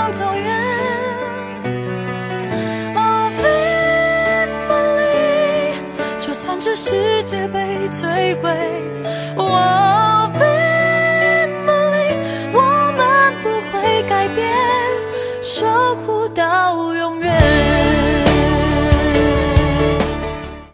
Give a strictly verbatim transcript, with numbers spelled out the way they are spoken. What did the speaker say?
想走远。Oh family， 就算这世界被摧毁，我